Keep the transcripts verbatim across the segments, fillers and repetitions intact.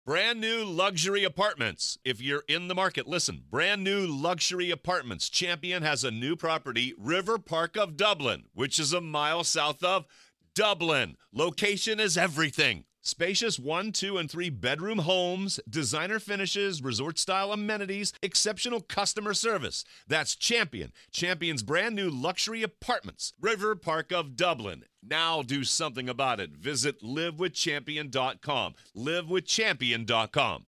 Brand new luxury apartments. If you're in the market, listen. Brand new luxury apartments. Champion has a new property, River Park of Dublin, which is a mile south of Dublin. Location is everything. Spacious one, two, and three bedroom homes, designer finishes, resort-style amenities, exceptional customer service. That's Champion. Champion's brand new luxury apartments. River Park of Dublin. Now do something about it. Visit live with champion dot com. live with champion dot com.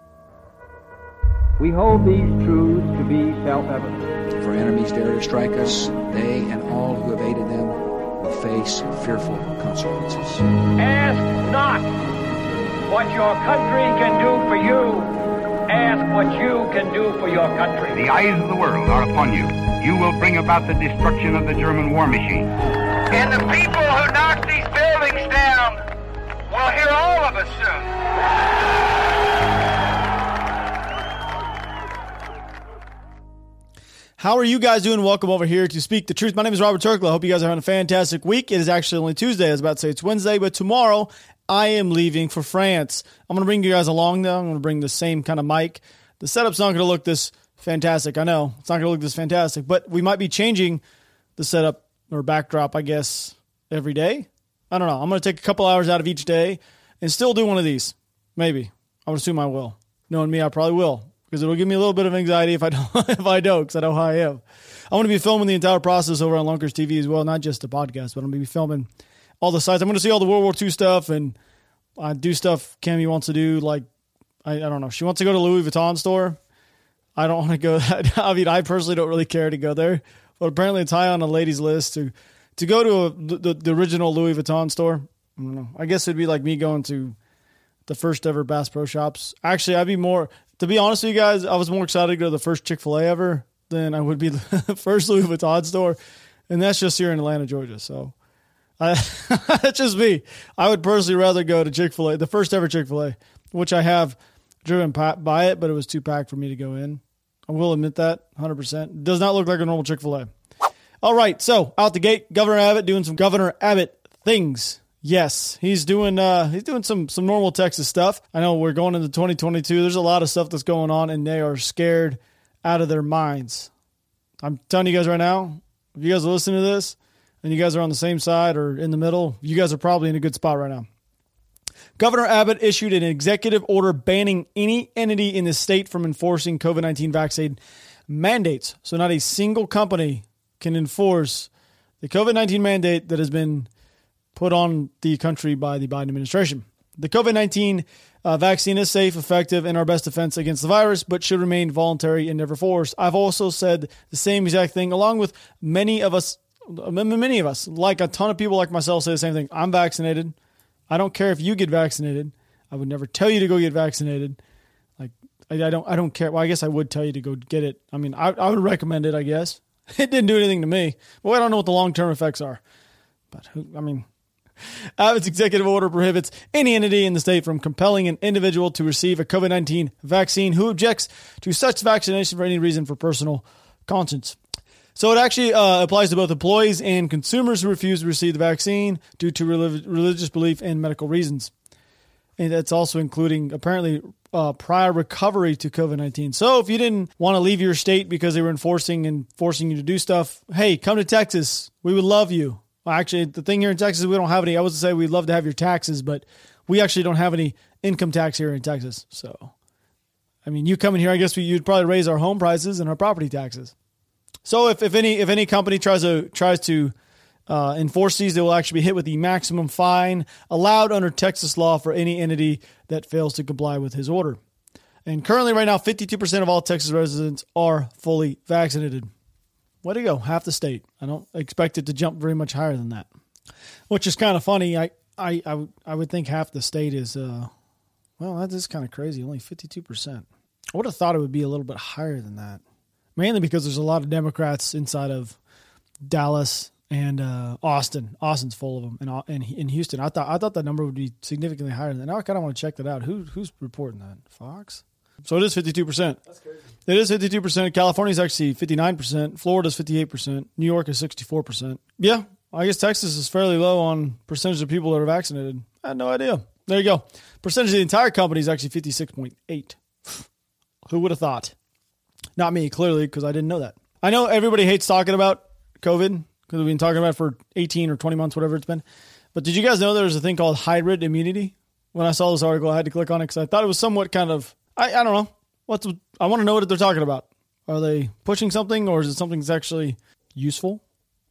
We hold these truths to be self-evident. If our enemies dare to strike us, they and all who have aided them will face fearful consequences. Ask not what your country can do for you. Ask what you can do for your country. The eyes of the world are upon you. You will bring about the destruction of the German war machine. And the people who knock these buildings down will hear all of us soon. How are you guys doing? Welcome over here to Speak the Truth. My name is Robert Turkle. I hope you guys are having a fantastic week. It is actually only Tuesday. I was about to say it's Wednesday, but tomorrow I am leaving for France. I'm going to bring you guys along, though. I'm going to bring the same kind of mic. The setup's not going to look this fantastic. I know. It's not going to look this fantastic, but we might be changing the setup or backdrop, I guess, every day. I don't know. I'm going to take a couple hours out of each day and still do one of these. Maybe. I would assume I will. Knowing me, I probably will. Because it'll give me a little bit of anxiety if I don't, if I don't, because I know how I am. I'm going to be filming the entire process over on Lunkers T V as well, not just the podcast, but I'm going to be filming all the sites. I'm going to see all the World War Two stuff and uh, do stuff Cammy wants to do. Like, I, I don't know. She wants to go to Louis Vuitton store. I don't want to go. I mean, I personally don't really care to go there, but apparently it's high on the ladies' list to to go to a, the, the original Louis Vuitton store. I don't know. I guess it'd be like me going to the first ever Bass Pro Shops. Actually, I'd be more. To be honest with you guys, I was more excited to go to the first Chick-fil-A ever than I would be the first Louis Vuitton store. And that's just here in Atlanta, Georgia. So I, that's just me. I would personally rather go to Chick-fil-A, the first ever Chick-fil-A, which I have driven by it, but it was too packed for me to go in. I will admit that one hundred percent. It does not look like a normal Chick-fil-A. All right, so out the gate, Governor Abbott doing some Governor Abbott things. Yes, he's doing uh, he's doing some some normal Texas stuff. I know we're going into twenty twenty-two. There's a lot of stuff that's going on, and they are scared out of their minds. I'm telling you guys right now, if you guys are listening to this, and you guys are on the same side or in the middle, you guys are probably in a good spot right now. Governor Abbott issued an executive order banning any entity in the state from enforcing COVID nineteen vaccine mandates. So not a single company can enforce the COVID nineteen mandate that has been put on the country by the Biden administration. The COVID nineteen uh, vaccine is safe, effective, and our best defense against the virus, but should remain voluntary and never forced. I've also said the same exact thing, along with many of us, many of us, like a ton of people like myself say the same thing. I'm vaccinated. I don't care if you get vaccinated. I would never tell you to go get vaccinated. Like, I, I don't, I don't care. Well, I guess I would tell you to go get it. I mean, I, I would recommend it, I guess. It didn't do anything to me. But I don't know what the long-term effects are. But, who, I mean... Abbott's executive order prohibits any entity in the state from compelling an individual to receive a COVID nineteen vaccine who objects to such vaccination for any reason for personal conscience. So it actually uh, applies to both employees and consumers who refuse to receive the vaccine due to relig- religious belief and medical reasons. And that's also including apparently uh, prior recovery to COVID nineteen. So if you didn't want to leave your state because they were enforcing and forcing you to do stuff, hey, come to Texas. We would love you. Well, actually, the thing here in Texas, we don't have any. I was to say we'd love to have your taxes, but we actually don't have any income tax here in Texas. So, I mean, you coming here, I guess we, you'd probably raise our home prices and our property taxes. So, if, if any if any company tries to tries to uh, enforce these, they will actually be hit with the maximum fine allowed under Texas law for any entity that fails to comply with his order. And currently, right now, fifty-two percent of all Texas residents are fully vaccinated. Way to go, half the state. I don't expect it to jump very much higher than that, which is kind of funny. I I, I, would, I would think half the state is, uh, well, that is kind of crazy, only fifty-two percent. I would have thought it would be a little bit higher than that, mainly because there's a lot of Democrats inside of Dallas and uh, Austin. Austin's full of them, and in, in, in Houston. I thought I thought that number would be significantly higher than that. Now I kind of want to check that out. Who Who's reporting that? Fox? So it is fifty-two percent. That's crazy. It is fifty-two percent. California is actually fifty-nine percent. Florida is fifty-eight percent. New York is sixty-four percent. Yeah, I guess Texas is fairly low on percentage of people that are vaccinated. I had no idea. There you go. Percentage of the entire company is actually fifty-six point eight. Who would have thought? Not me, clearly, because I didn't know that. I know everybody hates talking about COVID because we've been talking about it for eighteen or twenty months, whatever it's been. But did you guys know there's a thing called hybrid immunity? When I saw this article, I had to click on it because I thought it was somewhat kind of, I, I don't know. What's I want to know what they're talking about. Are they pushing something, or is it something that's actually useful?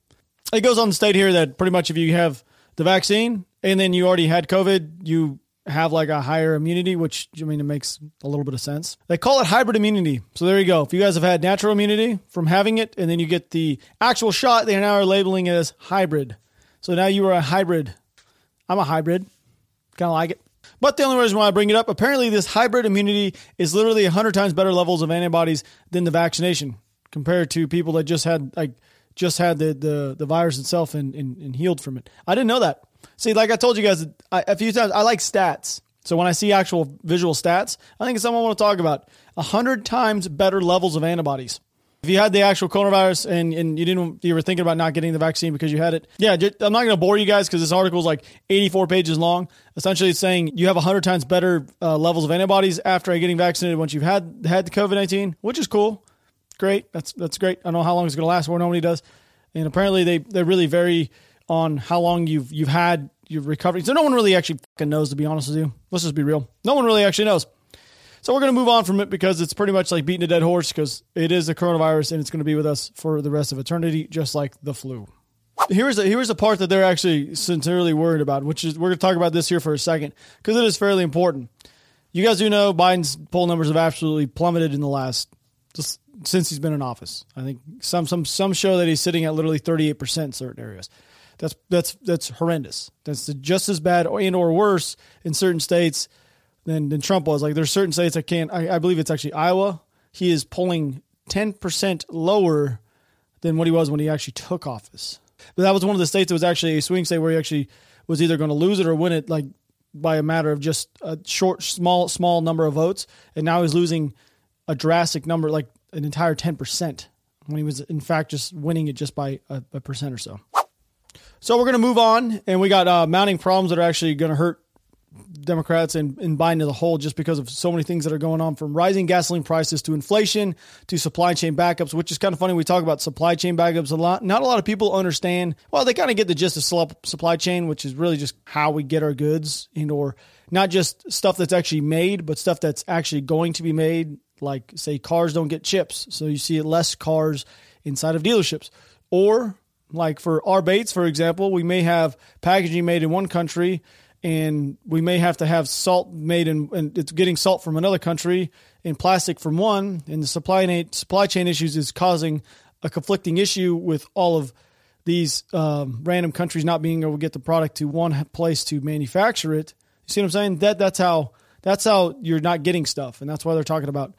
It goes on to state here that pretty much if you have the vaccine and then you already had COVID, you have like a higher immunity, which, I mean, it makes a little bit of sense. They call it hybrid immunity. So there you go. If you guys have had natural immunity from having it and then you get the actual shot, they now are labeling it as hybrid. So now you are a hybrid. I'm a hybrid. Kind of like it. But the only reason why I bring it up, apparently this hybrid immunity is literally one hundred times better levels of antibodies than the vaccination compared to people that just had like just had the, the, the virus itself and, and, and healed from it. I didn't know that. See, like I told you guys I, a few times, I like stats. So when I see actual visual stats, I think it's something I want to talk about. one hundred times better levels of antibodies. If you had the actual coronavirus and, and you didn't, you were thinking about not getting the vaccine because you had it. Yeah, I'm not going to bore you guys because this article is like eighty-four pages long. Essentially, it's saying you have one hundred times better uh, levels of antibodies after getting vaccinated once you've had had the COVID nineteen, which is cool. Great. That's that's great. I don't know how long it's going to last for. Nobody does. And apparently they, they really vary on how long you've you've had your recovery. So no one really actually fucking knows, to be honest with you. Let's just be real. No one really actually knows. So we're going to move on from it because it's pretty much like beating a dead horse because it is the coronavirus and it's going to be with us for the rest of eternity, just like the flu. Here's a, here's a part that they're actually sincerely worried about, which is we're going to talk about this here for a second because it is fairly important. You guys do know Biden's poll numbers have absolutely plummeted in the last, just since he's been in office. I think some some some show that he's sitting at literally thirty-eight percent in certain areas. That's that's that's horrendous. That's just as bad and or worse in certain states than, than Trump was. Like there's certain states I can't, I, I believe it's actually Iowa. He is polling ten percent lower than what he was when he actually took office. But that was one of the states that was actually a swing state where he actually was either going to lose it or win it, like by a matter of just a short, small, small number of votes. And now he's losing a drastic number, like an entire ten percent when he was in fact just winning it just by a, a percent or so. So we're going to move on, and we got uh, mounting problems that are actually going to hurt Democrats and, and Biden as a whole just because of so many things that are going on, from rising gasoline prices to inflation to supply chain backups, which is kind of funny. We talk about supply chain backups a lot. Not a lot of people understand. Well, they kind of get the gist of supply chain, which is really just how we get our goods, and or not just stuff that's actually made, but stuff that's actually going to be made. Like, say, cars don't get chips, so you see less cars inside of dealerships. Or, like for our baits, for example, we may have packaging made in one country, and we may have to have salt made in, and it's getting salt from another country and plastic from one, and the supply chain, supply chain issues is causing a conflicting issue with all of these um, random countries not being able to get the product to one place to manufacture it. You see what I'm saying? That that's how that's how you're not getting stuff, and that's why they're talking about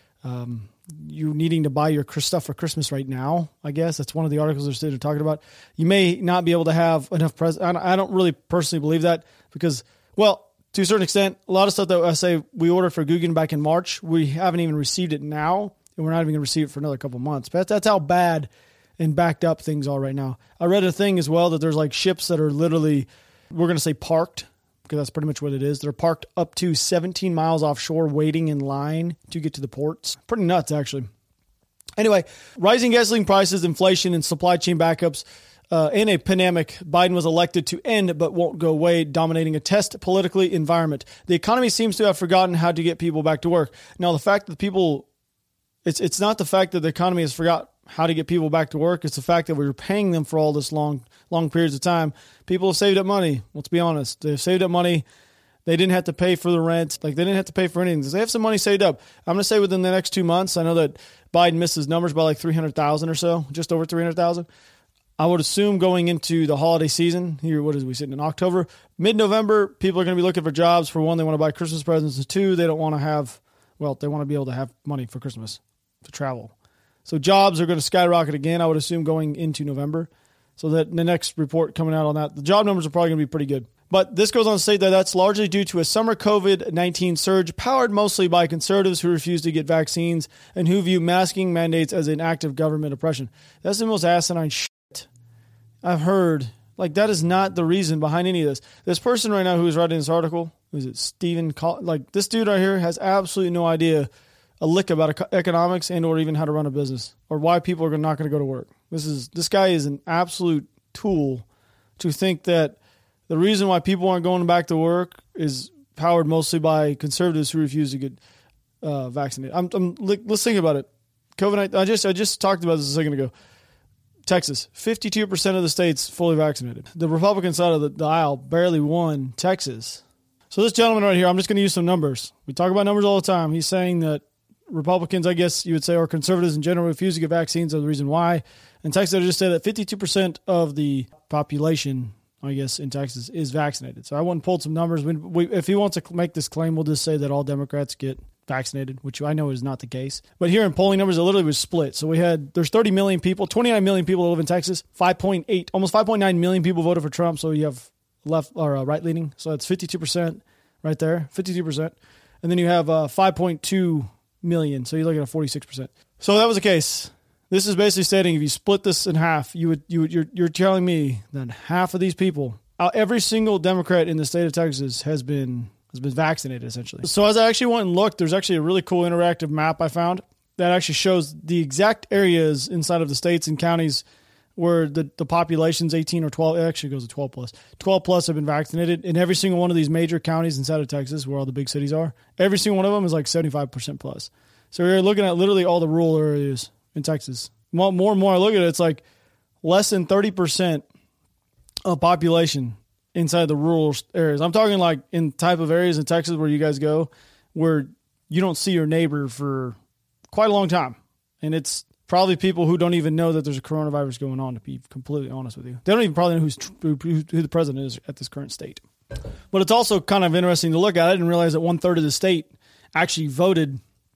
um, you needing to buy your stuff for Christmas right now. I guess that's one of the articles they're talking about. You may not be able to have enough presents. I don't really personally believe that because, well, to a certain extent, a lot of stuff that I say we ordered for Guggen back in March, we haven't even received it now, and we're not even going to receive it for another couple months. But that's, that's how bad and backed up things are right now. I read a thing as well that there's like ships that are literally, we're going to say parked, because that's pretty much what it is. They're parked up to seventeen miles offshore waiting in line to get to the ports. Pretty nuts, actually. Anyway, rising gasoline prices, inflation, and supply chain backups. Uh, in a pandemic, Biden was elected to end but won't go away, dominating a test politically environment. The economy seems to have forgotten how to get people back to work. Now, the fact that people, it's it's not the fact that the economy has forgot how to get people back to work. It's the fact that we were paying them for all this long, long periods of time. People have saved up money. Let's be honest. They've saved up money. They didn't have to pay for the rent. Like, they didn't have to pay for anything. They have some money saved up. I'm going to say within the next two months, I know that Biden missed his numbers by like three hundred thousand or so, just over three hundred thousand. I would assume going into the holiday season here, what is we sitting in October, mid-November, people are going to be looking for jobs. For one, they want to buy Christmas presents. And two, they don't want to have, well, they want to be able to have money for Christmas to travel. So jobs are going to skyrocket again, I would assume, going into November. So that the next report coming out on that, the job numbers are probably going to be pretty good. But this goes on to say that that's largely due to a summer COVID nineteen surge powered mostly by conservatives who refuse to get vaccines and who view masking mandates as an act of government oppression. That's the most asinine shit I've heard. Like, that is not the reason behind any of this. This person right now who is writing this article, who's it, Stephen, like this dude right here has absolutely no idea a lick about economics and or even how to run a business or why people are not going to go to work. This is this guy is an absolute tool to think that the reason why people aren't going back to work is powered mostly by conservatives who refuse to get uh, vaccinated. I'm, I'm, let's think about it. COVID. I just I just talked about this a second ago. Texas, fifty-two percent of the states fully vaccinated. The Republican side of the, the aisle barely won Texas. So this gentleman right here, I'm just going to use some numbers. We talk about numbers all the time. He's saying that Republicans, I guess you would say, or conservatives in general, refuse to get vaccines are the reason why. In Texas, I just say that fifty-two percent of the population, I guess, in Texas is vaccinated. So I went and pulled some numbers. We, we, if he wants to make this claim, we'll just say that all Democrats get vaccinated, which I know is not the case. But here in polling numbers, it literally was split. So we had, there's thirty million people, twenty-nine million people that live in Texas, five point eight, almost five point nine million people voted for Trump. So you have left or uh, right leaning. So that's fifty-two percent right there, fifty-two percent. And then you have uh, five point two million. So you're looking at forty-six percent. So that was the case. This is basically stating if you split this in half, you would, you would, you're, you're telling me that half of these people, uh, every single Democrat in the state of Texas has been has been vaccinated, essentially. So as I actually went and looked, there's actually a really cool interactive map I found that actually shows the exact areas inside of the states and counties where the, the population's eighteen or twelve, it actually goes to twelve plus. twelve plus have been vaccinated in every single one of these major counties inside of Texas where all the big cities are. Every single one of them is like seventy-five percent plus. So we're looking at literally all the rural areas in Texas. More, more and more I look at it, it's like less than thirty percent of population inside the rural areas. I'm talking like in type of areas in Texas where you guys go where you don't see your neighbor for quite a long time. And it's probably people who don't even know that there's a coronavirus going on, to be completely honest with you. They don't even probably know who's, who, who the president is at this current state. But it's also kind of interesting to look at. I didn't realize that one third of the state actually voted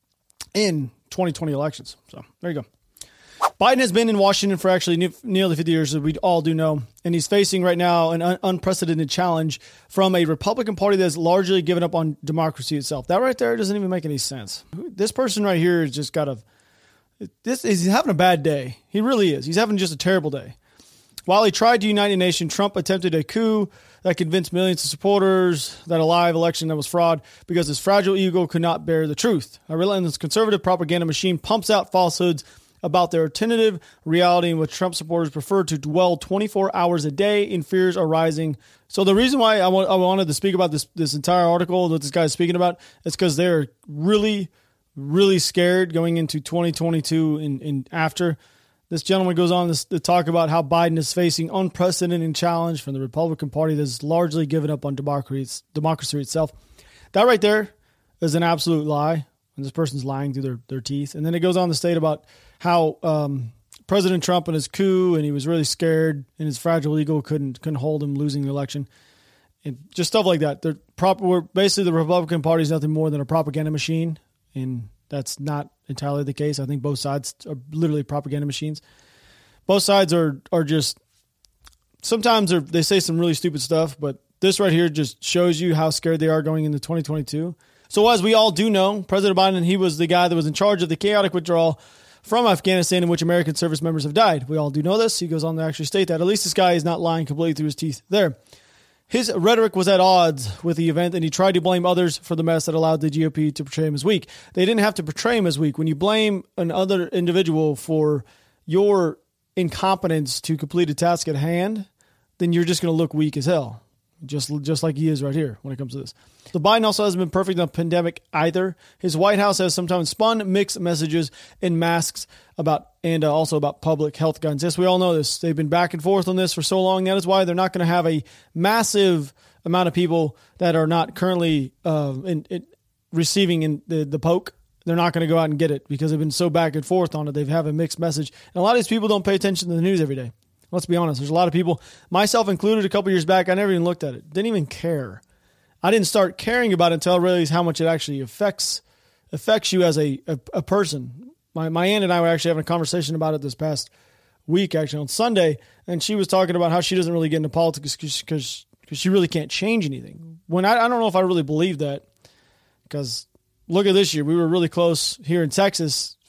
in twenty twenty elections. So there you go. Biden has been in Washington for actually nearly fifty years, as we all do know, and he's facing right now an un- unprecedented challenge from a Republican Party that's largely given up on democracy itself. That right there doesn't even make any sense. This person right here has just got a this is having a bad day. He really is. He's having just a terrible day. While he tried to unite a nation, Trump attempted a coup that convinced millions of supporters that a live election that was fraud because his fragile ego could not bear the truth. A relentless conservative propaganda machine pumps out falsehoods about their tentative reality in which Trump supporters prefer to dwell twenty-four hours a day in fears arising. So the reason why I, want, I wanted to speak about this this entire article that this guy is speaking about is because they're really, really scared going into twenty twenty-two and, and after. This gentleman goes on to, to talk about how Biden is facing unprecedented challenge from the Republican Party that's largely given up on democracy, democracy itself. That right there is an absolute lie. And this person's lying through their, their teeth. And then it goes on to state about how um, President Trump and his coup, and he was really scared, and his fragile ego couldn't couldn't hold him losing the election, and just stuff like that. They're prop- we're, basically, the Republican Party is nothing more than a propaganda machine, and that's not entirely the case. I think both sides are literally propaganda machines. Both sides are are just sometimes they say some really stupid stuff, but this right here just shows you how scared they are going into twenty twenty-two. So as we all do know, President Biden, he was the guy that was in charge of the chaotic withdrawal from Afghanistan in which American service members have died. We all do know this. He goes on to actually state that. At least this guy is not lying completely through his teeth there. His rhetoric was at odds with the event, and he tried to blame others for the mess that allowed the G O P to portray him as weak. They didn't have to portray him as weak. When you blame another individual for your incompetence to complete a task at hand, then you're just going to look weak as hell. Just just like he is right here when it comes to this. So Biden also hasn't been perfect on the pandemic either. His White House has sometimes spun mixed messages and masks about and uh, also about public health guidance. Yes, we all know this. They've been back and forth on this for so long. That is why they're not going to have a massive amount of people that are not currently uh, in, in receiving in the, the poke. They're not going to go out and get it because they've been so back and forth on it. They have a mixed message. And a lot of these people don't pay attention to the news every day. Let's be honest. There's a lot of people, myself included, a couple years back, I never even looked at it. Didn't even care. I didn't start caring about it until I realized how much it actually affects affects you as a, a, a person. My my aunt and I were actually having a conversation about it this past week, actually on Sunday, and she was talking about how she doesn't really get into politics because she really can't change anything. When I, I don't know if I really believe that, because look at this year. We were really close here in Texas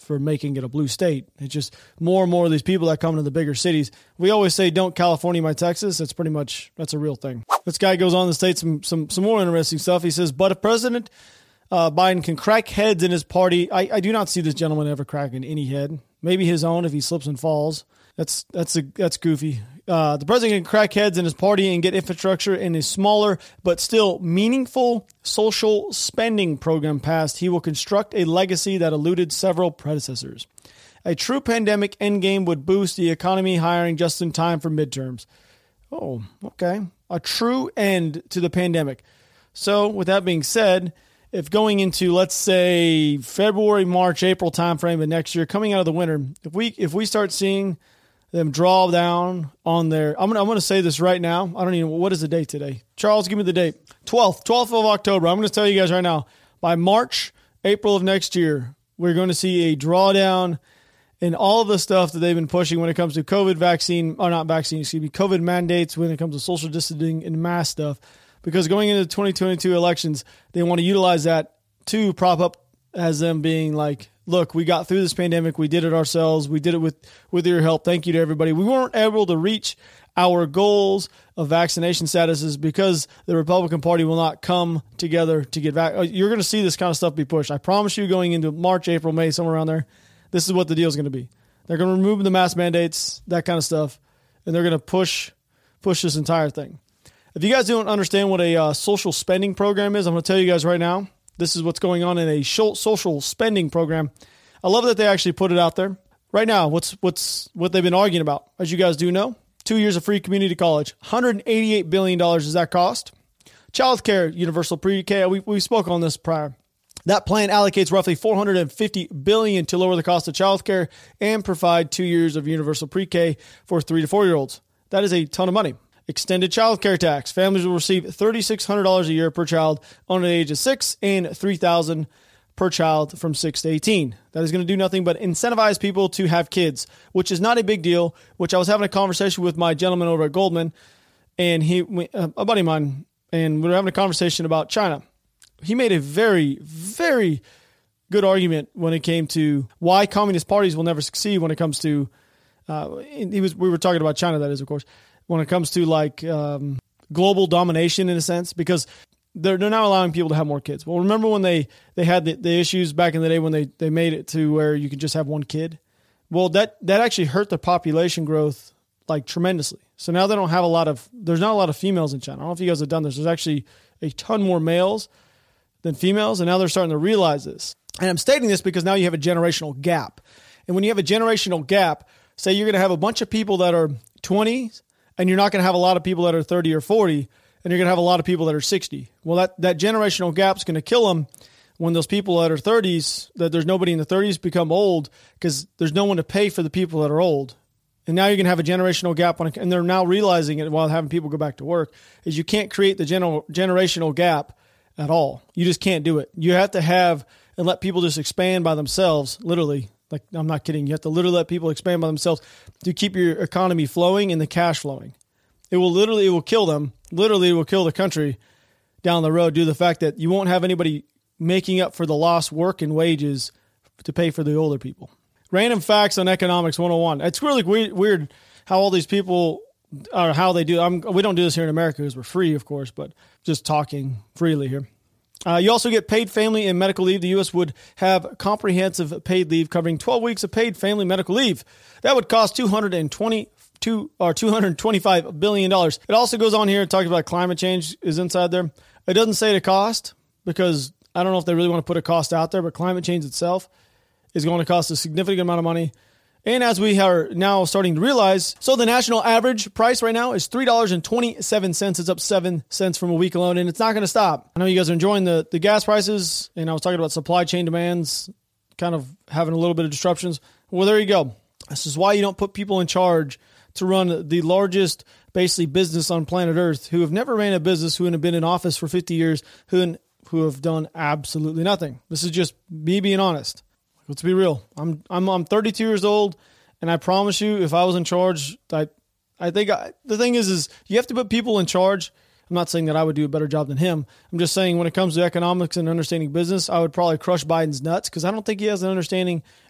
for making it a blue state. It's just more and more of these people that come to the bigger cities. We always say, don't California my Texas. That's pretty much, that's a real thing. This guy goes on to state some, some, some more interesting stuff. He says, but if President uh, Biden can crack heads in his party, I, I do not see this gentleman ever cracking any head. Maybe his own if he slips and falls. That's, that's, a, that's goofy. Uh, the president can crack heads in his party and get infrastructure in a smaller but still meaningful social spending program passed. He will construct a legacy that eluded several predecessors. A true pandemic endgame would boost the economy, hiring just in time for midterms. Oh, okay. A true end to the pandemic. So with that being said, if going into, let's say, February, March, April timeframe of next year, coming out of the winter, if we if we start seeing them draw down on their, I'm gonna I'm gonna say this right now. I don't even, what is the date today? Charles, give me the date. twelfth, twelfth of October. I'm gonna tell you guys right now, by March, April of next year, we're going to see a drawdown in all of the stuff that they've been pushing when it comes to COVID vaccine, or not vaccine, excuse me, COVID mandates, when it comes to social distancing and mass stuff. Because going into the twenty twenty-two elections, they want to utilize that to prop up as them being like, look, we got through this pandemic. We did it ourselves. We did it with, with your help. Thank you to everybody. We weren't able to reach our goals of vaccination statuses because the Republican Party will not come together to get vac. You're going to see this kind of stuff be pushed. I promise you, going into March, April, May, somewhere around there, this is what the deal is going to be. They're going to remove the mask mandates, that kind of stuff, and they're going to push push this entire thing. If you guys don't understand what a uh, social spending program is, I'm going to tell you guys right now. This is what's going on in a social spending program. I love that they actually put it out there. Right now, what's what's what they've been arguing about, as you guys do know, two years of free community college, one hundred eighty-eight billion dollars does that cost. Child care, universal pre-K, we, we spoke on this prior. That plan allocates roughly four hundred fifty billion dollars to lower the cost of child care and provide two years of universal pre-K for three to four-year-olds. That is a ton of money. Extended child care tax. Families will receive three thousand six hundred dollars a year per child under the age of six and three thousand dollars per child from six to eighteen. That is going to do nothing but incentivize people to have kids, which is not a big deal, which I was having a conversation with my gentleman over at Goldman, and he, a buddy of mine, and we were having a conversation about China. He made a very, very good argument when it came to why communist parties will never succeed when it comes to, uh, he was, we were talking about China, that is, of course, when it comes to like um, global domination in a sense, because they're, they're not allowing people to have more kids. Well, remember when they, they had the, the issues back in the day when they, they made it to where you could just have one kid? Well, that, that actually hurt the population growth like tremendously. So now they don't have a lot of, there's not a lot of females in China. I don't know if you guys have done this. There's actually a ton more males than females, and now they're starting to realize this. And I'm stating this because now you have a generational gap. And when you have a generational gap, say you're going to have a bunch of people that are twenties, and you're not going to have a lot of people that are thirty or forty, and you're going to have a lot of people that are sixty. Well, that, that generational gap is going to kill them when those people that are thirties, that there's nobody in the thirties, become old because there's no one to pay for the people that are old. And now you're going to have a generational gap, on, and they're now realizing it while having people go back to work, is you can't create the gener- generational gap at all. You just can't do it. You have to have and let people just expand by themselves, literally. Like, I'm not kidding. You have to literally let people expand by themselves to keep your economy flowing and the cash flowing. It will literally, it will kill them. Literally, it will kill the country down the road due to the fact that you won't have anybody making up for the lost work and wages to pay for the older people. Random facts on economics one oh one. It's really weird, weird how all these people, or how they do. I'm, we don't do this here in America because we're free, of course, but just talking freely here. Uh, you also get paid family and medical leave. The U S would have comprehensive paid leave covering twelve weeks of paid family medical leave. That would cost two hundred twenty-two or two hundred twenty-five billion dollars. It also goes on here and talks about climate change is inside there. It doesn't say the cost because I don't know if they really want to put a cost out there, but climate change itself is going to cost a significant amount of money. And as we are now starting to realize, so the national average price right now is three dollars and twenty-seven cents. It's up seven cents from a week alone, and it's not going to stop. I know you guys are enjoying the, the gas prices, and I was talking about supply chain demands kind of having a little bit of disruptions. Well, there you go. This is why you don't put people in charge to run the largest, basically, business on planet Earth, who have never ran a business, who have been in office for fifty years, who, who have done absolutely nothing. This is just me being honest. Let's be real. I'm I'm I'm thirty-two years old, and I promise you, if I was in charge, I I think I, the thing is, is you have to put people in charge. I'm not saying that I would do a better job than him. I'm just saying when it comes to economics and understanding business, I would probably crush Biden's nuts because I don't think he has an understanding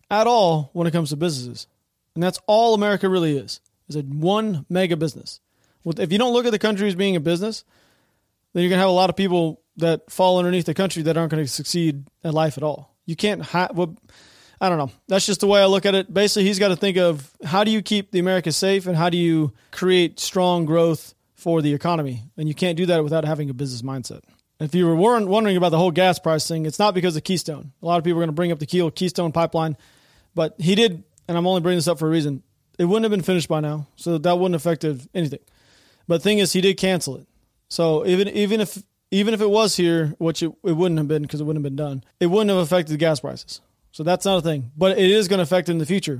at all when it comes to businesses. And that's all America really is, is a one mega business. If you don't look at the country as being a business, then you're going to have a lot of people that fall underneath the country that aren't going to succeed at life at all. You can't, ha- well, I don't know. That's just the way I look at it. Basically, he's got to think of how do you keep the America safe and how do you create strong growth for the economy? And you can't do that without having a business mindset. If you were wondering about the whole gas price thing, it's not because of Keystone. A lot of people are going to bring up the Keystone pipeline, but he did, and I'm only bringing this up for a reason, it wouldn't have been finished by now, so that wouldn't have affected anything. But the thing is, he did cancel it. So even even if even if it was here, which it, it wouldn't have been because it wouldn't have been done, it wouldn't have affected the gas prices. So that's not a thing. But it is going to affect it in the future.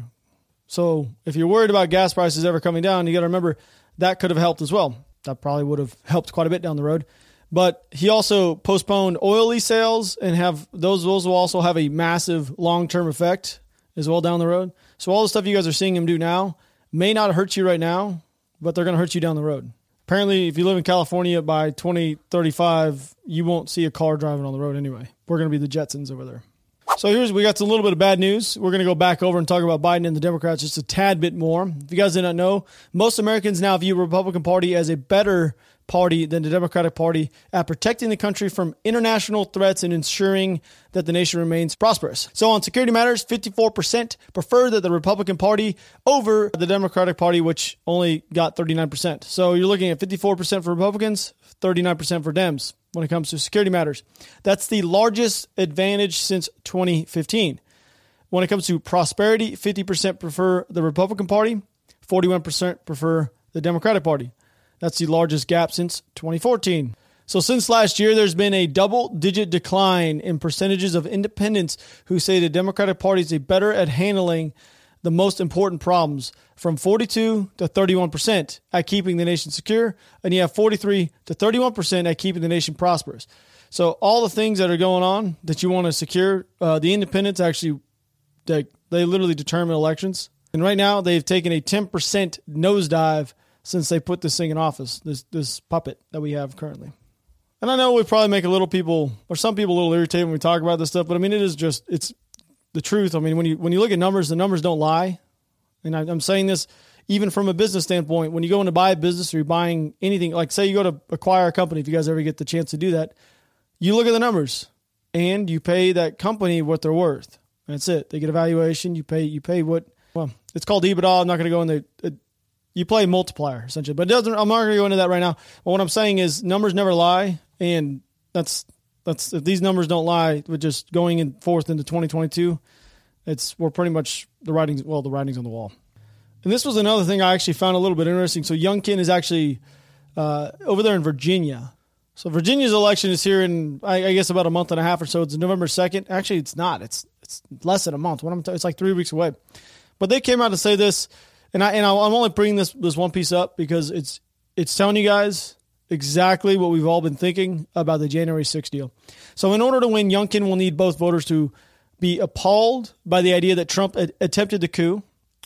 So if you're worried about gas prices ever coming down, you got to remember that could have helped as well. That probably would have helped quite a bit down the road. But he also postponed oil lease sales and have those those will also have a massive long-term effect as well down the road. So all the stuff you guys are seeing him do now may not hurt you right now, but they're going to hurt you down the road. Apparently, if you live in California, by twenty thirty-five, you won't see a car driving on the road anyway. We're going to be the Jetsons over there. So here's, we got a little bit of bad news. We're going to go back over and talk about Biden and the Democrats just a tad bit more. If you guys did not know, most Americans now view the Republican Party as a better party than the Democratic Party at protecting the country from international threats and ensuring that the nation remains prosperous. So on security matters, fifty-four percent prefer that the Republican Party over the Democratic Party, which only got thirty-nine percent. So you're looking at fifty-four percent for Republicans, thirty-nine percent for Dems when it comes to security matters. That's the largest advantage since twenty fifteen. When it comes to prosperity, fifty percent prefer the Republican Party, forty-one percent prefer the Democratic Party. That's the largest gap since twenty fourteen. So since last year, there's been a double-digit decline in percentages of independents who say the Democratic Party is better at handling the most important problems, from forty-two to thirty-one percent at keeping the nation secure, and you have forty-three to thirty-one percent at keeping the nation prosperous. So all the things that are going on that you want to secure, uh, the independents actually, they, they literally determine elections. And right now, they've taken a ten percent nosedive since they put this thing in office, this this puppet that we have currently. And I know we probably make a little people, or some people, a little irritated when we talk about this stuff, but I mean, it is just, it's the truth. I mean, when you when you look at numbers, the numbers don't lie. And I, I'm saying this even from a business standpoint. When you go in to buy a business or you're buying anything, like say you go to acquire a company, if you guys ever get the chance to do that, you look at the numbers and you pay that company what they're worth. That's it. They get a valuation. You pay, you pay what, well, it's called EBITDA. I'm not going to go in there. It, You play multiplier, essentially. But it doesn't. I'm not going to go into that right now. But what I'm saying is numbers never lie, and that's that's if these numbers don't lie, we're just going in forth into twenty twenty-two. It's we're pretty much the writings. Well, the writings on the wall. And this was another thing I actually found a little bit interesting. So Youngkin is actually uh, over there in Virginia. So Virginia's election is here in I, I guess about a month and a half or so. It's November second. Actually, it's not. It's it's less than a month. What I'm t- it's like three weeks away. But they came out to say this. And I and I'm only bringing this this one piece up because it's it's telling you guys exactly what we've all been thinking about the January sixth deal. So in order to win, Youngkin will need both voters to be appalled by the idea that Trump ad- attempted the coup,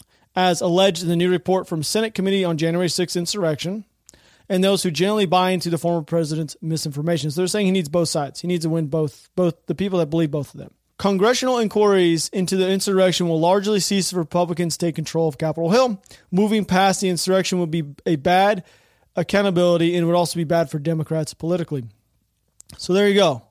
as alleged in the new report from Senate Committee on January sixth insurrection, and those who generally buy into the former president's misinformation. So they're saying he needs both sides. He needs to win both both the people that believe both of them. Congressional inquiries into the insurrection will largely cease if Republicans take control of Capitol Hill. Moving past the insurrection would be a bad accountability and would also be bad for Democrats politically. So there you go.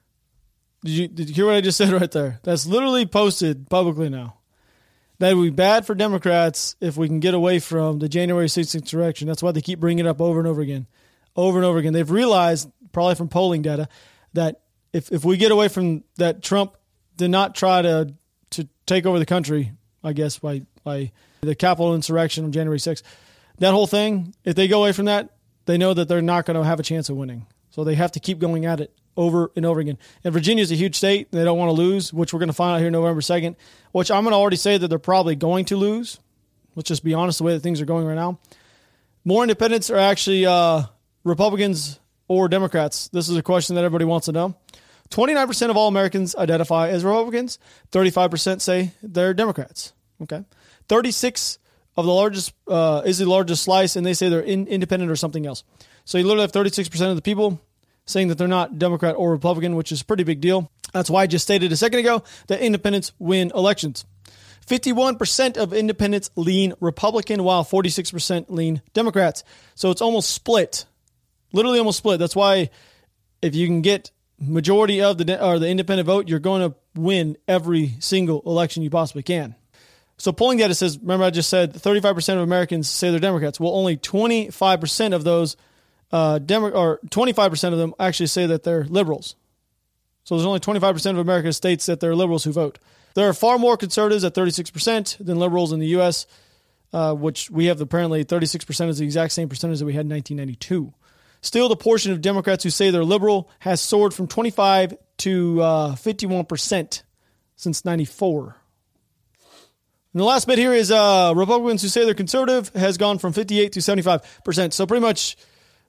Did you, did you hear what I just said right there? That's literally posted publicly now. That would be bad for Democrats if we can get away from the January sixth insurrection. That's why they keep bringing it up over and over again. Over and over again. They've realized, probably from polling data, that if, if we get away from that Trump did not try to to take over the country, I guess, by, by the Capitol insurrection on January sixth. That whole thing, if they go away from that, they know that they're not going to have a chance of winning. So they have to keep going at it over and over again. And Virginia is a huge state. And they don't want to lose, which we're going to find out here November second, which I'm going to already say that they're probably going to lose. Let's just be honest the way that things are going right now. More independents are actually uh, Republicans or Democrats. This is a question that everybody wants to know. twenty-nine percent of all Americans identify as Republicans. thirty-five percent say they're Democrats. Okay. thirty-six of the largest uh, is the largest slice, and they say they're in, independent or something else. So you literally have thirty-six percent of the people saying that they're not Democrat or Republican, which is a pretty big deal. That's why I just stated a second ago that independents win elections. fifty-one percent of independents lean Republican, while forty-six percent lean Democrats. So it's almost split, literally almost split. That's why if you can get majority of the or the independent vote, you're going to win every single election you possibly can. So polling data says, remember I just said thirty-five percent of Americans say they're Democrats. Well, only twenty-five percent of those, uh, Demo- or twenty-five percent of them actually say that they're liberals. So there's only twenty-five percent of America states that they're liberals who vote. There are far more conservatives at thirty-six percent than liberals in the U S, uh, which we have apparently thirty-six percent is the exact same percentage that we had in nineteen ninety-two. Still, the portion of Democrats who say they're liberal has soared from twenty-five to uh, fifty-one percent since ninety-four. And the last bit here is uh, Republicans who say they're conservative has gone from fifty-eight to seventy-five percent. So pretty much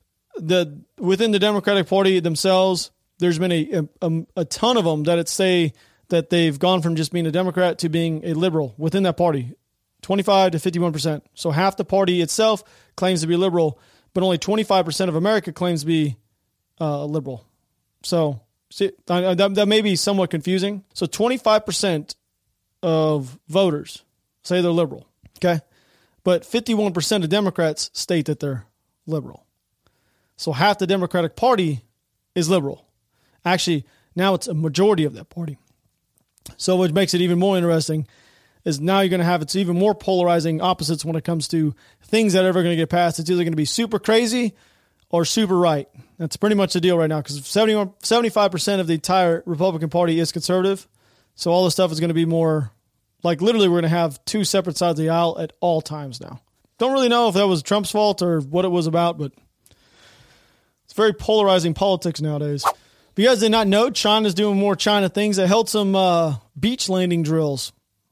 the within the Democratic Party themselves, there's been a, a, a ton of them that it say that they've gone from just being a Democrat to being a liberal within that party, twenty-five to fifty-one percent. So half the party itself claims to be liberal, but only twenty-five percent of America claims to be uh, liberal. So see, that, that may be somewhat confusing. So twenty-five percent of voters say they're liberal, okay? But fifty-one percent of Democrats state that they're liberal. So half the Democratic Party is liberal. Actually, now it's a majority of that party. So what makes it even more interesting is now you're going to have it's even more polarizing opposites when it comes to things that are ever going to get passed. It's either going to be super crazy or super right. That's pretty much the deal right now because seventy-five percent of the entire Republican Party is conservative. So all this stuff is going to be more like literally we're going to have two separate sides of the aisle at all times now. Don't really know if that was Trump's fault or what it was about, but it's very polarizing politics nowadays. If you guys did not know, China's doing more China things. They held some uh, beach landing drills.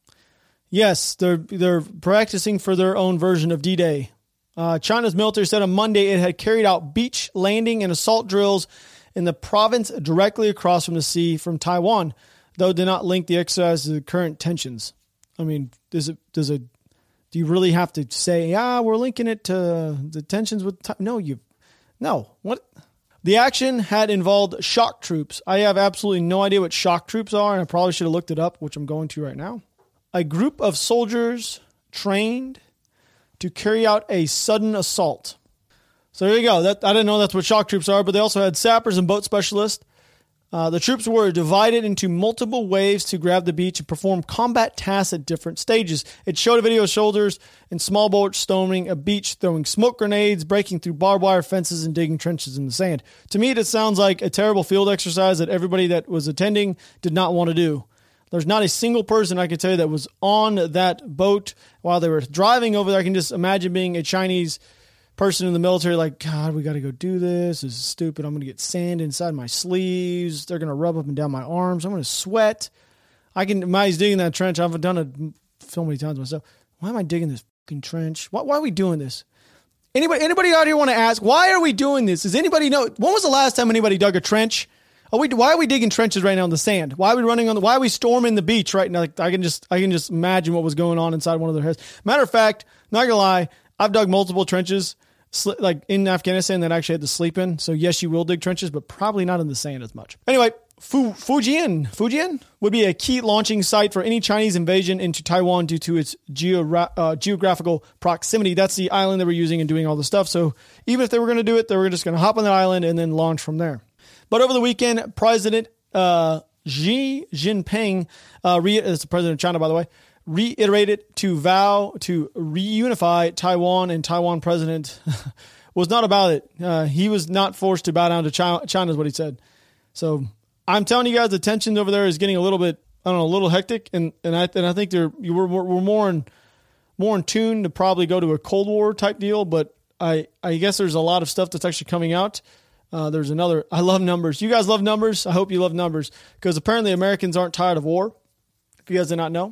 Yes, they're they're practicing for their own version of D-Day. Uh, China's military said on Monday it had carried out beach landing and assault drills in the province directly across from the sea from Taiwan, though did not link the exercise to the current tensions. I mean, does it does it? Do you really have to say, yeah, we're linking it to the tensions with? Ta-? No, you, no. What? The action had involved shock troops. I have absolutely no idea what shock troops are, and I probably should have looked it up, which I'm going to right now. A group of soldiers trained to carry out a sudden assault. So there you go. That, I didn't know that's what shock troops are, but they also had sappers and boat specialists. Uh, the troops were divided into multiple waves to grab the beach and perform combat tasks at different stages. It showed a video of soldiers in small boats storming a beach, throwing smoke grenades, breaking through barbed wire fences, and digging trenches in the sand. To me, it sounds like a terrible field exercise that everybody that was attending did not want to do. There's not a single person I can tell you that was on that boat while they were driving over there. I can just imagine being a Chinese person in the military like, God, we got to go do this. This is stupid. I'm going to get sand inside my sleeves. They're going to rub up and down my arms. I'm going to sweat. I can, while he's digging that trench, I've done it so many times myself. Why am I digging this fucking trench? Why, why are we doing this? Anybody, anybody out here want to ask, why are we doing this? Does anybody know? When was the last time anybody dug a trench? Are we, why are we digging trenches right now in the sand? Why are we running on the, why are we storming the beach right now? Like, I can just, I can just imagine what was going on inside one of their heads. Matter of fact, not gonna lie, I've dug multiple trenches like in Afghanistan that I actually had to sleep in. So yes, you will dig trenches, but probably not in the sand as much. Anyway, Fu, Fujian, Fujian would be a key launching site for any Chinese invasion into Taiwan due to its geo, uh, geographical proximity. That's the island they were using and doing all the stuff. So even if they were going to do it, they were just going to hop on that island and then launch from there. But over the weekend, President uh, Xi Jinping, uh, re- it's the president of China, by the way, reiterated to vow to reunify Taiwan, and Taiwan president was not about it. Uh, he was not forced to bow down to China, China is what he said. So I'm telling you guys, the tension over there is getting a little bit, I don't know, a little hectic, and and I and I think they're you were we're more in more in tune to probably go to a Cold War type deal. But I I guess there's a lot of stuff that's actually coming out. Uh, there's another. I love numbers. You guys love numbers. I hope you love numbers because apparently Americans aren't tired of war. If you guys did not know.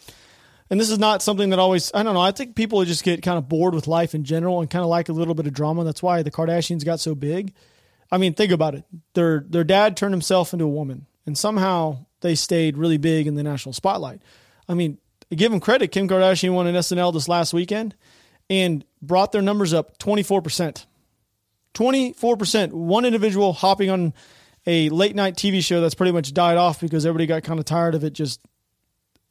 And this is not something that always, I don't know, I think people just get kind of bored with life in general and kind of like a little bit of drama. That's why the Kardashians got so big. I mean, think about it. Their their dad turned himself into a woman, and somehow they stayed really big in the national spotlight. I mean, give them credit. Kim Kardashian won an S N L this last weekend and brought their numbers up twenty-four percent. twenty-four percent. One individual hopping on a late-night T V show that's pretty much died off because everybody got kind of tired of it just, just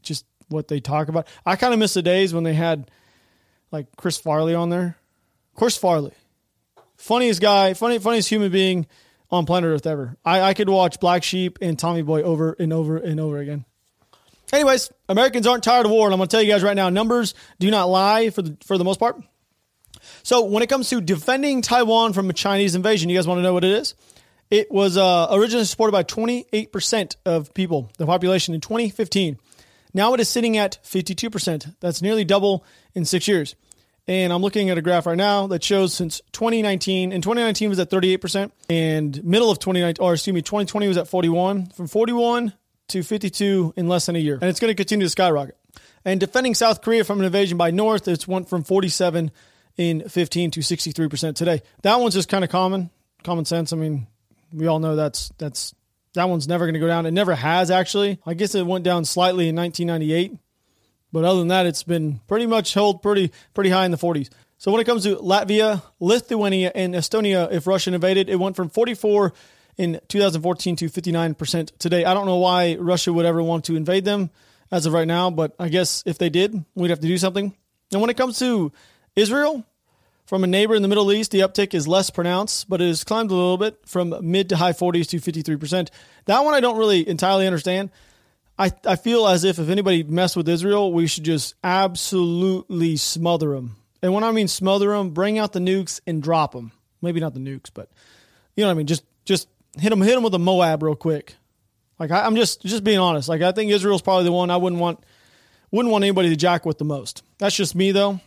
what they talk about. I kind of miss the days when they had like Chris Farley on there. Chris Farley, funniest guy, funny, funniest human being on planet Earth ever. I, I could watch Black Sheep and Tommy Boy over and over and over again. Anyways, Americans aren't tired of war, and I'm going to tell you guys right now, numbers do not lie for the for the most part. So when it comes to defending Taiwan from a Chinese invasion, you guys want to know what it is? It was uh, originally supported by twenty-eight percent of people, the population, in twenty fifteen. Now it is sitting at fifty-two percent. That's nearly double in six years. And I'm looking at a graph right now that shows since twenty nineteen, and twenty nineteen was at thirty-eight percent, and middle of twenty nineteen, or excuse me, twenty twenty was at forty-one. From forty-one to fifty-two in less than a year. And it's going to continue to skyrocket. And defending South Korea from an invasion by North, it's went from forty-seven in fifteen to sixty-three percent today. That one's just kind of common, common sense. I mean, we all know that's, that's, that one's never going to go down. It never has, actually. I guess it went down slightly in nineteen ninety-eight. But other than that, it's been pretty much held pretty, pretty high in the forties. So when it comes to Latvia, Lithuania, and Estonia, if Russia invaded, it went from forty-four in two thousand fourteen to fifty-nine percent today. I don't know why Russia would ever want to invade them as of right now, but I guess if they did, we'd have to do something. And when it comes to Israel, from a neighbor in the Middle East, the uptick is less pronounced, but it has climbed a little bit from mid to high forties to fifty-three percent. That one I don't really entirely understand. I, I feel as if if anybody messed with Israel, we should just absolutely smother them. And when I mean smother them, bring out the nukes and drop them. Maybe not the nukes, but you know what I mean? Just just hit them, hit them with a Moab real quick. Like I, I'm just just being honest. Like I think Israel's probably the one I wouldn't want wouldn't want anybody to jack with the most. That's just me though.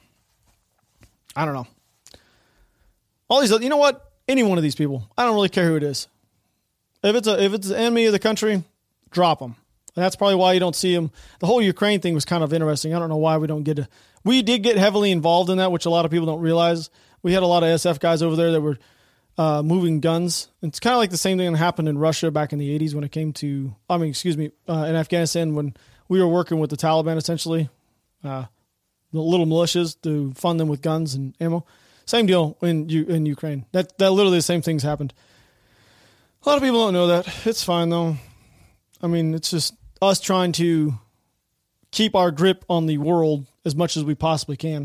I don't know. All these, you know what? Any one of these people, I don't really care who it is. If it's a if it's an enemy of the country, drop them. And that's probably why you don't see them. The whole Ukraine thing was kind of interesting. I don't know why we don't get to. We did get heavily involved in that, which a lot of people don't realize. We had a lot of S F guys over there that were uh, moving guns. It's kind of like the same thing that happened in Russia back in the eighties when it came to, I mean, excuse me, uh, in Afghanistan when we were working with the Taliban, essentially, uh, the little militias to fund them with guns and ammo. Same deal in in Ukraine. That that literally the same things happened. A lot of people don't know that. It's fine though. I mean, it's just us trying to keep our grip on the world as much as we possibly can.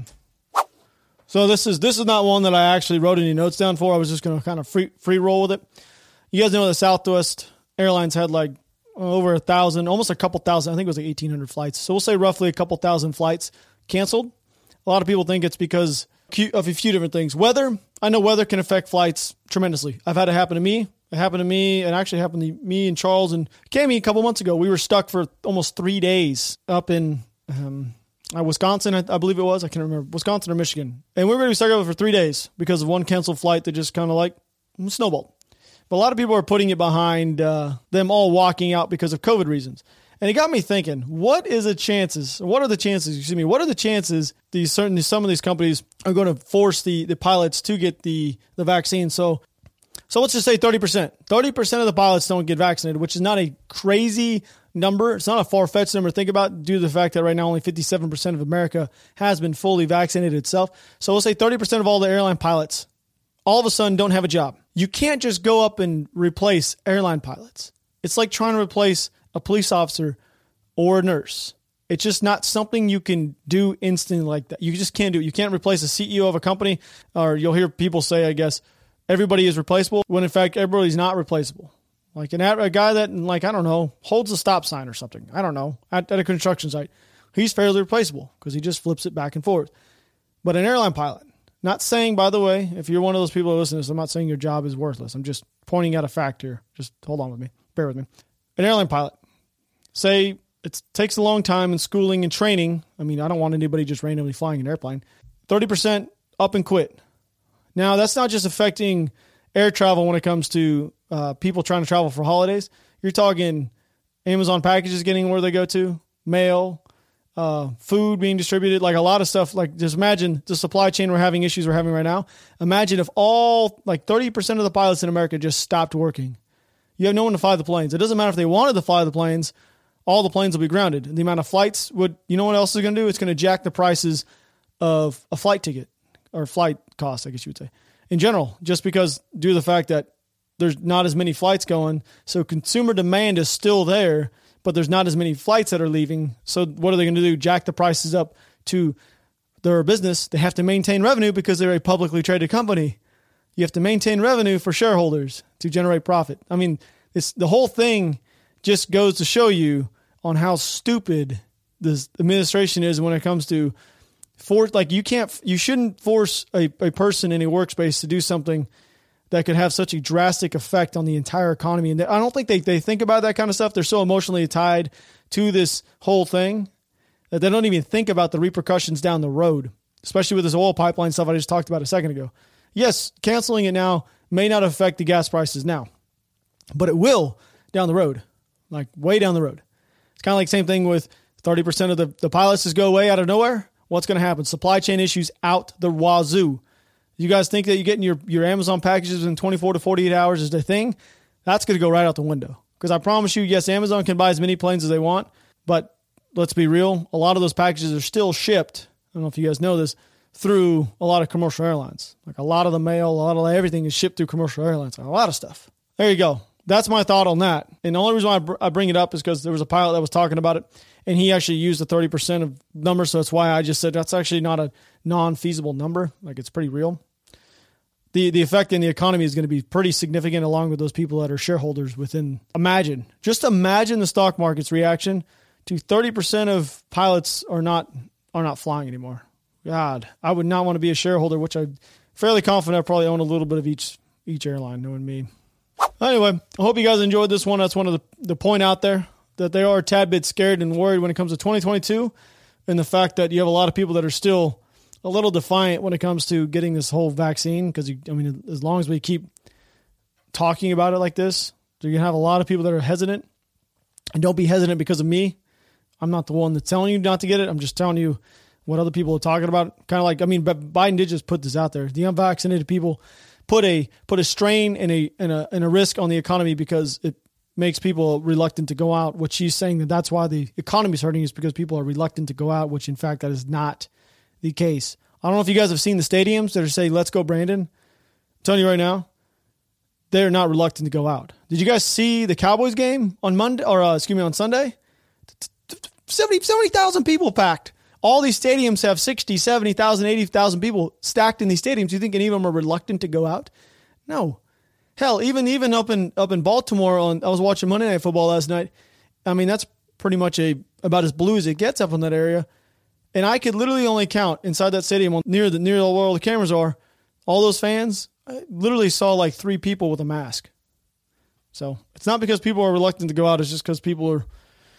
So this is this is not one that I actually wrote any notes down for. I was just going to kind of free free roll with it. You guys know that Southwest Airlines had like over a thousand, almost a couple thousand. I think it was like eighteen hundred flights. So we'll say roughly a couple thousand flights canceled. A lot of people think it's because of a few different things. Weather, I know weather can affect flights tremendously. I've had it happen to me. It happened to me. It actually happened to me and Charles and Cammy a couple months ago. We were stuck for almost three days up in um, Wisconsin, I, I believe it was. I can't remember. Wisconsin or Michigan. And we were going to be stuck up for three days because of one canceled flight that just kind of like snowballed. But a lot of people are putting it behind uh, them all walking out because of COVID reasons. And it got me thinking, what is the chances, what are the chances, excuse me, what are the chances these certain, some of these companies are going to force the, the pilots to get the, the vaccine? So, so let's just say thirty percent. thirty percent of the pilots don't get vaccinated, which is not a crazy number. It's not a far-fetched number to think about due to the fact that right now only fifty-seven percent of America has been fully vaccinated itself. So we'll say thirty percent of all the airline pilots all of a sudden don't have a job. You can't just go up and replace airline pilots. It's like trying to replace a police officer or a nurse. It's just not something you can do instantly like that. You just can't do it. You can't replace a C E O of a company, or you'll hear people say, I guess, everybody is replaceable, when in fact, everybody's not replaceable. Like an, a guy that, like, I don't know, holds a stop sign or something. I don't know, at, at a construction site. He's fairly replaceable because he just flips it back and forth. But an airline pilot, not saying, by the way, if you're one of those people who listen to this, I'm not saying your job is worthless. I'm just pointing out a fact here. Just hold on with me. Bear with me. An airline pilot, say it takes a long time in schooling and training. I mean, I don't want anybody just randomly flying an airplane. thirty percent up and quit. Now, that's not just affecting air travel when it comes to uh, people trying to travel for holidays. You're talking Amazon packages getting where they go to, mail, uh, food being distributed, like a lot of stuff. Like, just imagine the supply chain we're having issues we're having right now. Imagine if all, like thirty percent of the pilots in America just stopped working. You have no one to fly the planes. It doesn't matter if they wanted to fly the planes. All the planes will be grounded. The amount of flights would, you know what else is going to do? It's going to jack the prices of a flight ticket or flight cost, I guess you would say, in general, just because due to the fact that there's not as many flights going. So consumer demand is still there, but there's not as many flights that are leaving. So what are they going to do? Jack the prices up to their business? They have to maintain revenue because they're a publicly traded company. You have to maintain revenue for shareholders to generate profit. I mean, it's, the whole thing just goes to show you on how stupid this administration is when it comes to force. Like you can't, you shouldn't force a, a person in a workspace to do something that could have such a drastic effect on the entire economy. And I don't think they, they think about that kind of stuff. They're so emotionally tied to this whole thing that they don't even think about the repercussions down the road, especially with this oil pipeline stuff I just talked about a second ago. Yes, canceling it now may not affect the gas prices now, but it will down the road, like way down the road. It's kind of like the same thing with thirty percent of the, the pilots just go away out of nowhere. What's going to happen? Supply chain issues out the wazoo. You guys think that you're getting your, your Amazon packages in twenty-four to forty-eight hours is the thing? That's going to go right out the window. Because I promise you, yes, Amazon can buy as many planes as they want, but let's be real. A lot of those packages are still shipped. I don't know if you guys know this, through a lot of commercial airlines. Like a lot of the mail, a lot of everything is shipped through commercial airlines. A lot of stuff. There you go. That's my thought on that. And the only reason why I, br- I bring it up is because there was a pilot that was talking about it, and he actually used the thirty percent of number. So that's why I just said that's actually not a non-feasible number. Like it's pretty real. The the effect in the economy is going to be pretty significant along with those people that are shareholders within. Imagine, just imagine the stock market's reaction to thirty percent of pilots are not are not flying anymore. God, I would not want to be a shareholder, which I'm fairly confident I probably own a little bit of each each airline, knowing me. Anyway, I hope you guys enjoyed this one. That's one of the, the point out there, that they are a tad bit scared and worried when it comes to twenty twenty-two, and the fact that you have a lot of people that are still a little defiant when it comes to getting this whole vaccine. Because, I mean, as long as we keep talking about it like this, you're going to have a lot of people that are hesitant. And don't be hesitant because of me. I'm not the one that's telling you not to get it. I'm just telling you what other people are talking about. Kind of like, I mean, Biden did just put this out there. The unvaccinated people put a put a strain and a and a and a risk on the economy because it makes people reluctant to go out. Which she's saying that that's why the economy is hurting, is because people are reluctant to go out. Which in fact that is not the case. I don't know if you guys have seen the stadiums that are saying "Let's go, Brandon." I'm telling you right now, they're not reluctant to go out. Did you guys see the Cowboys game on Monday or uh, excuse me on Sunday? seventy thousand people packed. All these stadiums have sixty, seventy thousand, eighty thousand people stacked in these stadiums. Do you think any of them are reluctant to go out? No. Hell, even even up in up in Baltimore, on I was watching Monday Night Football last night. I mean, that's pretty much a about as blue as it gets up in that area. And I could literally only count inside that stadium near the near where all the cameras are, all those fans. I literally saw like three people with a mask. So it's not because people are reluctant to go out. It's just because people are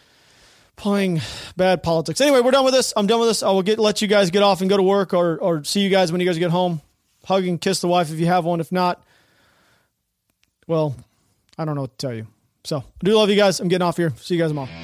playing bad politics. Anyway, we're done with this. I'm done with this. I will get let you guys get off and go to work, or or see you guys when you guys get home. Hug and kiss the wife if you have one. If not, well, I don't know what to tell you. So I do love you guys. I'm getting off here. See you guys tomorrow.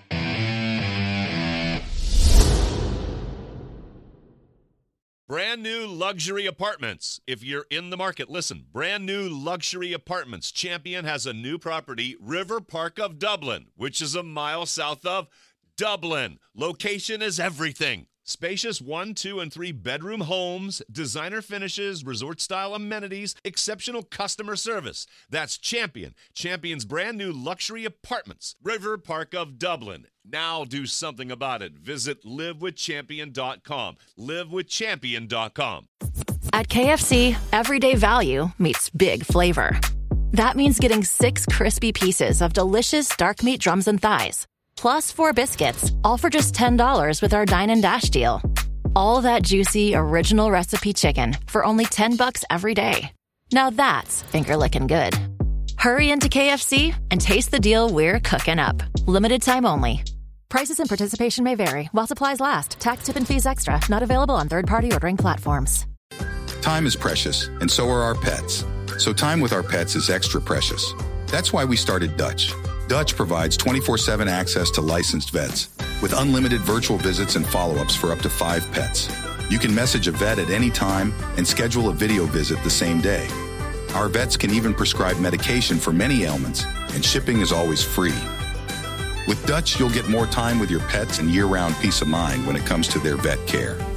Brand new luxury apartments. If you're in the market, listen. Brand new luxury apartments. Champion has a new property, River Park of Dublin, which is a mile south of Dublin. Location is everything. Spacious one, two, and three bedroom homes, designer finishes, resort-style amenities, exceptional customer service. That's Champion. Champion's brand new luxury apartments, River Park of Dublin. Now do something about it. Visit live with champion dot com. live with champion dot com. At K F C, everyday value meets big flavor. That means getting six crispy pieces of delicious dark meat drums and thighs, plus four biscuits, all for just ten dollars with our Dine and Dash deal. All that juicy, original recipe chicken for only ten bucks every day. Now that's finger-licking good. Hurry into K F C and taste the deal we're cooking up. Limited time only. Prices and participation may vary while supplies last. Tax, tip, and fees extra. Not available on third-party ordering platforms. Time is precious, and so are our pets. So time with our pets is extra precious. That's why we started Dutch. Dutch provides twenty-four seven access to licensed vets with unlimited virtual visits and follow-ups for up to five pets. You can message a vet at any time and schedule a video visit the same day. Our vets can even prescribe medication for many ailments, and shipping is always free. With Dutch, you'll get more time with your pets and year-round peace of mind when it comes to their vet care.